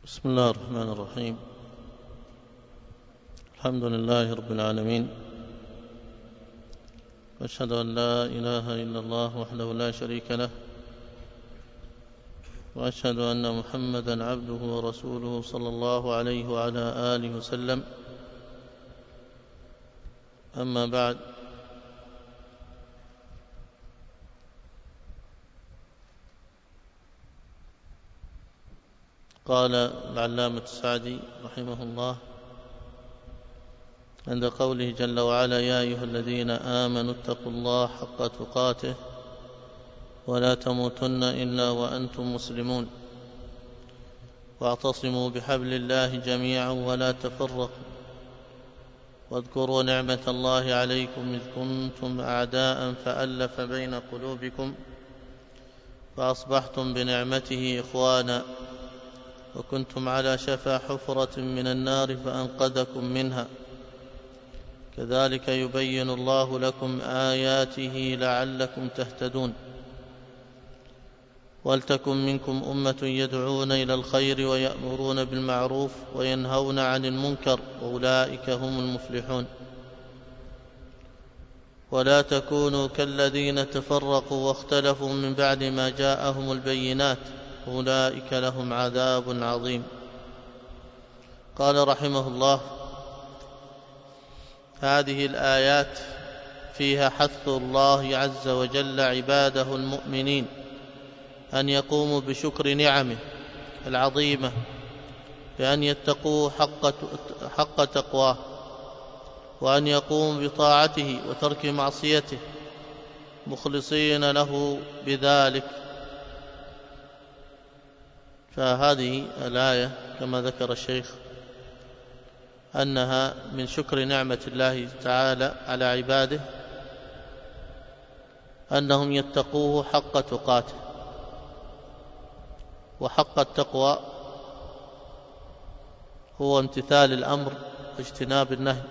بسم الله الرحمن الرحيم. الحمد لله رب العالمين، وأشهد أن لا إله إلا الله وحده لا شريك له، وأشهد أن محمدا عبده ورسوله صلى الله عليه وعلى آله وسلم. أما بعد، قال العلامة السعدي رحمه الله عند قوله جل وعلا: يا أيها الذين آمنوا اتقوا الله حق تقاته ولا تموتن إلا وأنتم مسلمون، واعتصموا بحبل الله جميعا ولا تفرقوا، واذكروا نعمة الله عليكم إذ كنتم أعداء فألف بين قلوبكم فأصبحتم بنعمته إخوانا، وكنتم على شفا حفرة من النار فأنقذكم منها، كذلك يبين الله لكم آياته لعلكم تهتدون. ولتكن منكم أمة يدعون إلى الخير ويأمرون بالمعروف وينهون عن المنكر، وأولئك هم المفلحون. ولا تكونوا كالذين تفرقوا واختلفوا من بعد ما جاءهم البينات، أولئك لهم عذاب عظيم. قال رحمه الله: هذه الآيات فيها حث الله عز وجل عباده المؤمنين أن يقوموا بشكر نعمه العظيمة بأن يتقوا حق تقواه، وأن يقوموا بطاعته وترك معصيته مخلصين له بذلك. فهذه الآية كما ذكر الشيخ أنها من شكر نعمة الله تعالى على عباده أنهم يتقوه حق تقاته. وحق التقوى هو امتثال الأمر واجتناب النهي،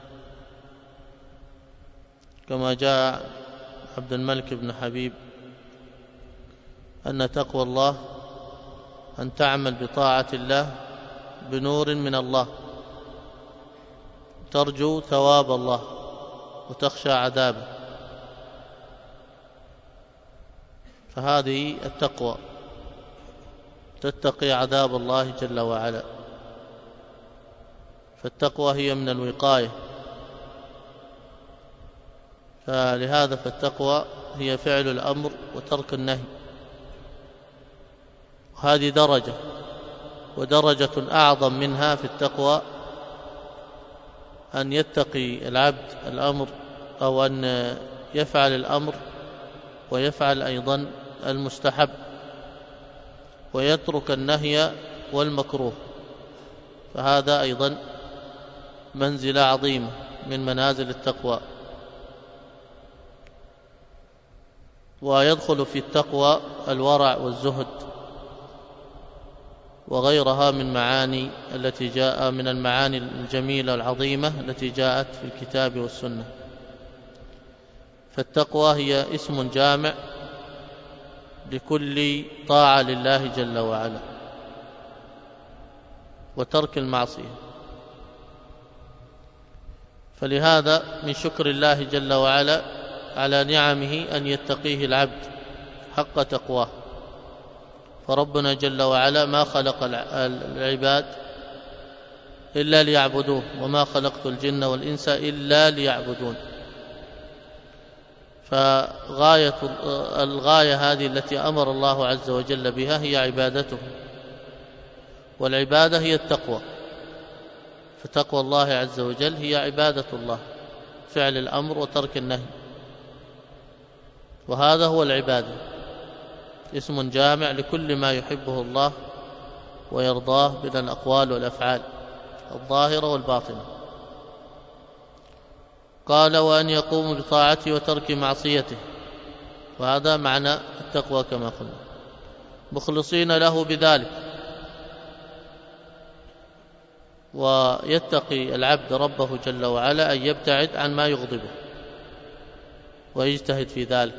كما جاء عبد الملك بن حبيب أن تقوى الله أن تعمل بطاعة الله بنور من الله، ترجو ثواب الله وتخشى عذابه، فهذه التقوى، تتقي عذاب الله جل وعلا. فالتقوى هي من الوقاية، فلهذا فالتقوى هي فعل الأمر وترك النهي. هذه درجة، ودرجة أعظم منها في التقوى أن يتقي العبد الأمر، أو أن يفعل الأمر ويفعل أيضا المستحب ويترك النهي والمكروه، فهذا أيضا منزلة عظيمة من منازل التقوى. ويدخل في التقوى الورع والزهد وغيرها من معاني التي جاء من المعاني الجميلة العظيمة التي جاءت في الكتاب والسنة. فالتقوى هي اسم جامع لكل طاعة لله جل وعلا وترك المعصية. فلهذا من شكر الله جل وعلا على نعمه أن يتقيه العبد حق تقواه. فربنا جل وعلا ما خلق العباد إلا ليعبدوه، وما خلقت الجن والإنس إلا ليعبدون. فالغاية هذه التي أمر الله عز وجل بها هي عبادته، والعبادة هي التقوى. فتقوى الله عز وجل هي عبادة الله، فعل الأمر وترك النهي، وهذا هو العبادة، اسم جامع لكل ما يحبه الله ويرضاه من الأقوال والأفعال الظاهرة والباطنة. قال: وأن يقوم بطاعته وترك معصيته، وهذا معنى التقوى كما قلنا، مخلصين له بذلك. ويتقي العبد ربه جل وعلا أن يبتعد عن ما يغضبه ويجتهد في ذلك.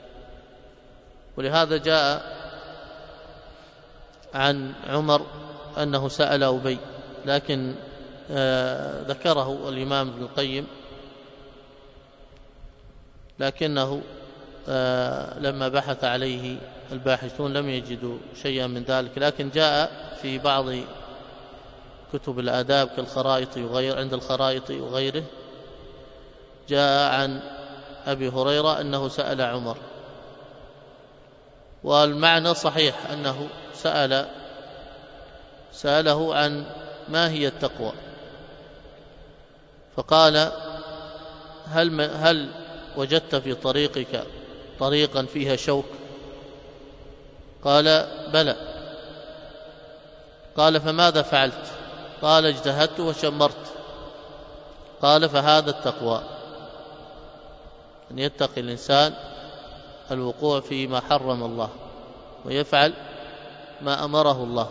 ولهذا جاء عن عمر أنه سأل أبي، لكن ذكره الإمام ابن القيم، لكنه لما بحث عليه الباحثون لم يجدوا شيئا من ذلك، لكن جاء في بعض كتب الآداب كالخرائط وغير عند الخرائط وغيره جاء عن أبي هريرة أنه سأل عمر، والمعنى صحيح أنه سأله عن ما هي التقوى، فقال هل وجدت في طريقك طريقا فيها شوك؟ قال بلى. قال فماذا فعلت؟ قال اجتهدت وشمرت. قال فهذا التقوى، أن يتقي الإنسان الوقوع فيما حرم الله ويفعل ما أمره الله،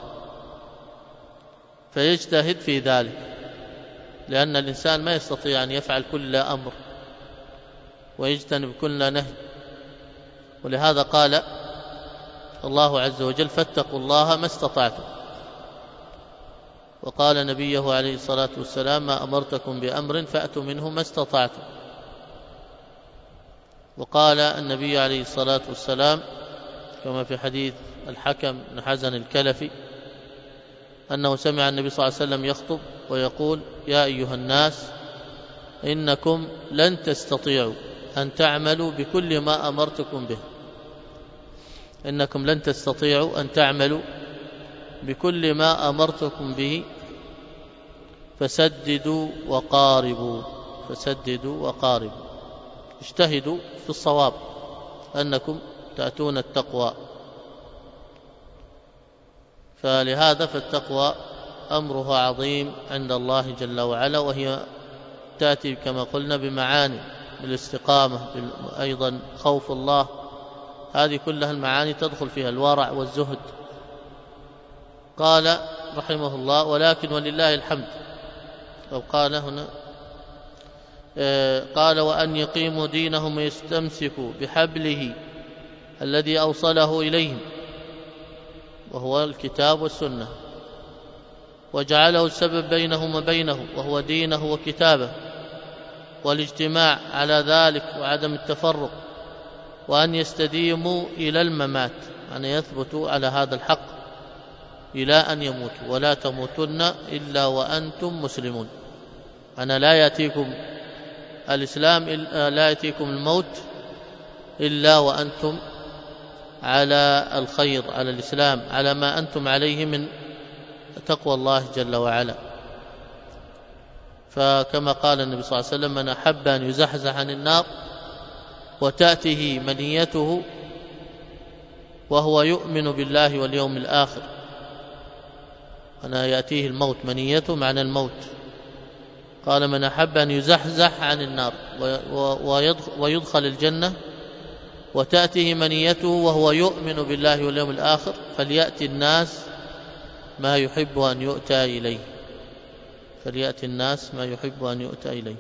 فيجتهد في ذلك، لأن الإنسان ما يستطيع أن يفعل كل أمر ويجتنب كل نهي، ولهذا قال الله عز وجل فاتقوا الله ما استطعتم، وقال نبيه عليه الصلاة والسلام ما أمرتكم بأمر فأتوا منه ما استطعتم، وقال النبي عليه الصلاة والسلام كما في حديث الحكم بن حزن الكلفي أنه سمع النبي صلى الله عليه وسلم يخطب ويقول يا أيها الناس إنكم لن تستطيعوا أن تعملوا بكل ما أمرتكم به، إنكم لن تستطيعوا أن تعملوا بكل ما أمرتكم به، فسددوا وقاربوا، فسددوا وقاربوا، اجتهدوا في الصواب أنكم تأتون التقوى. فلهذا فالتقوى أمرها عظيم عند الله جل وعلا، وهي تأتي كما قلنا بمعاني بالاستقامة، أيضا خوف الله، هذه كلها المعاني تدخل فيها الورع والزهد. قال رحمه الله ولكن ولله الحمد، أو قال هنا قال وأن يقيموا دينهم ويستمسكوا بحبله الذي أوصله إليهم وهو الكتاب والسنة، وجعله السبب بينهم وبينه وهو دينه وكتابه، والاجتماع على ذلك وعدم التفرق، وأن يستديموا إلى الممات، أن يثبتوا على هذا الحق إلى أن يموتوا، ولا تموتن إلا وأنتم مسلمون. أنا لا يأتيكم الإسلام، لا يأتيكم الموت إلا وأنتم على الخير، على الإسلام، على ما أنتم عليه من تقوى الله جل وعلا. فكما قال النبي صلى الله عليه وسلم من أحب أن يزحزح عن النار وتأته منيته وهو يؤمن بالله واليوم الآخر، أنا يأتيه الموت، منيته معنى الموت، قال من أحب أن يزحزح عن النار ويدخل الجنة وتأته منيته وهو يؤمن بالله واليوم الآخر فليأتي الناس ما يحب أن يؤتى إليه، فليأتي الناس ما يحب أن يؤتى إليه.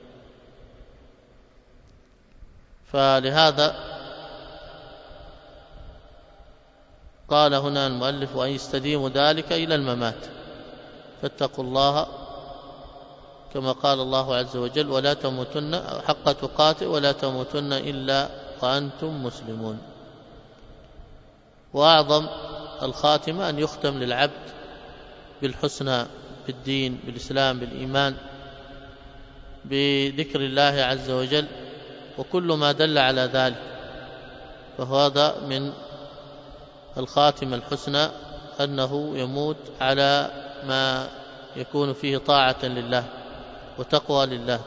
فلهذا قال هنا المؤلف وأن يستديم ذلك إلى الممات، فاتقوا الله كما قال الله عز وجل ولا تموتن حق تقاته ولا تموتن إلا وأنتم مسلمون. وأعظم الخاتمة أن يختم للعبد بالحسنى، بالدين، بالإسلام، بالإيمان، بذكر الله عز وجل وكل ما دل على ذلك، فهذا من الخاتمة الحسنى أنه يموت على ما يكون فيه طاعة لله وتقوى لله.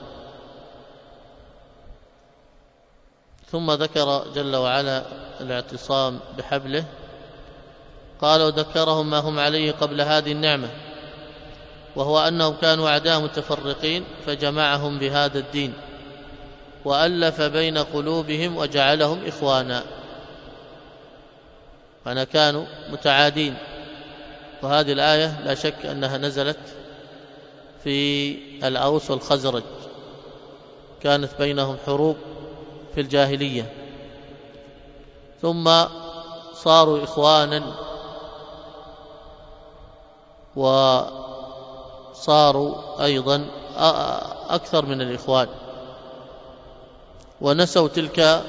ثم ذكر جل وعلا الاعتصام بحبله، قال وذكرهم ما هم عليه قبل هذه النعمة، وهو أنهم كانوا أعداء متفرقين فجمعهم بهذا الدين وألف بين قلوبهم وجعلهم إخوانا، فأنا كانوا متعادين. وهذه الآية لا شك أنها نزلت في الأوس والخزرج، كانت بينهم حروب في الجاهلية، ثم صاروا إخوانا وصاروا أيضا أكثر من الإخوان، ونسوا تلك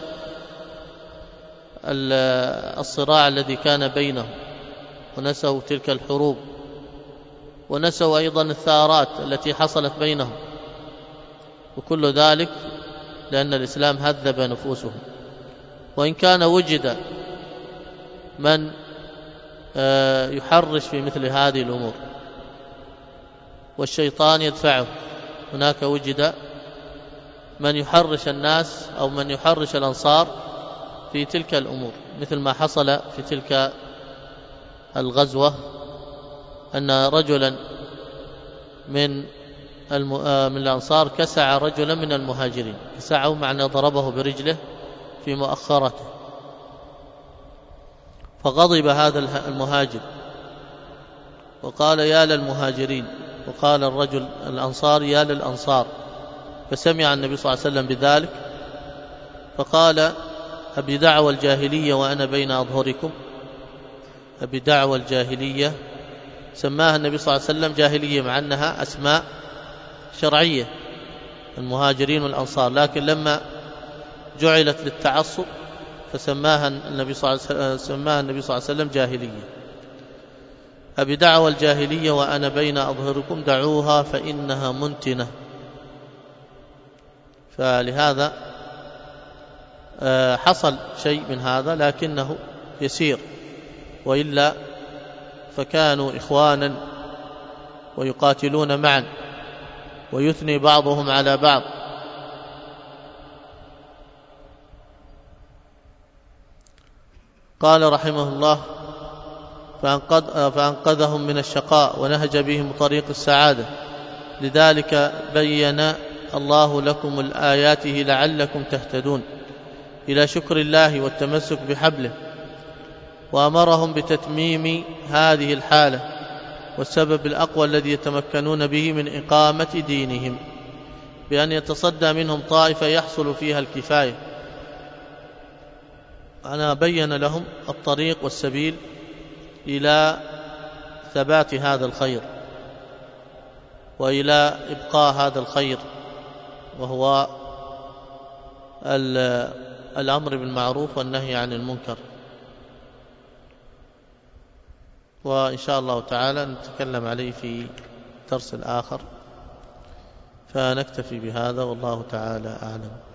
الصراع الذي كان بينهم، ونسوا تلك الحروب، ونسوا أيضا الثارات التي حصلت بينهم، وكل ذلك لأن الإسلام هذب نفوسهم. وإن كان وجد من يحرش في مثل هذه الأمور والشيطان يدفعه، هناك وجد من يحرش الناس أو من يحرش الأنصار في تلك الأمور، مثل ما حصل في تلك الغزوة، أن رجلا من الأنصار كسع رجلا من المهاجرين، كسعه معنى ضربه برجله في مؤخرته، فغضب هذا المهاجر وقال يا للمهاجرين، وقال الرجل الأنصار يا للأنصار، فسمع النبي صلى الله عليه وسلم بذلك فقال أبي دعوى الجاهلية وأنا بين أظهركم. أبي دعوى الجاهلية سماها النبي صلى الله عليه وسلم جاهلية مع أنها أسماء شرعية، المهاجرين والأنصار، لكن لما جعلت للتعصب فسماها النبي صلى الله عليه وسلم جاهلية. أبي دعوى الجاهلية وأنا بين أظهركم دعوها فإنها منتنة. فلهذا حصل شيء من هذا لكنه يسير، وإلا فكانوا إخوانا ويقاتلون معا ويثني بعضهم على بعض. قال رحمه الله فأنقذهم من الشقاء ونهج بهم طريق السعادة، لذلك بين الله لكم الآياته لعلكم تهتدون إلى شكر الله والتمسك بحبله، وأمرهم بتتميم هذه الحالة والسبب الأقوى الذي يتمكنون به من إقامة دينهم، بأن يتصدى منهم طائفة يحصل فيها الكفاية. أنا بين لهم الطريق والسبيل إلى ثبات هذا الخير وإلى إبقاء هذا الخير، وهو الأمر بالمعروف والنهي عن المنكر. وإن شاء الله تعالى نتكلم عليه في درس آخر، فنكتفي بهذا والله تعالى أعلم.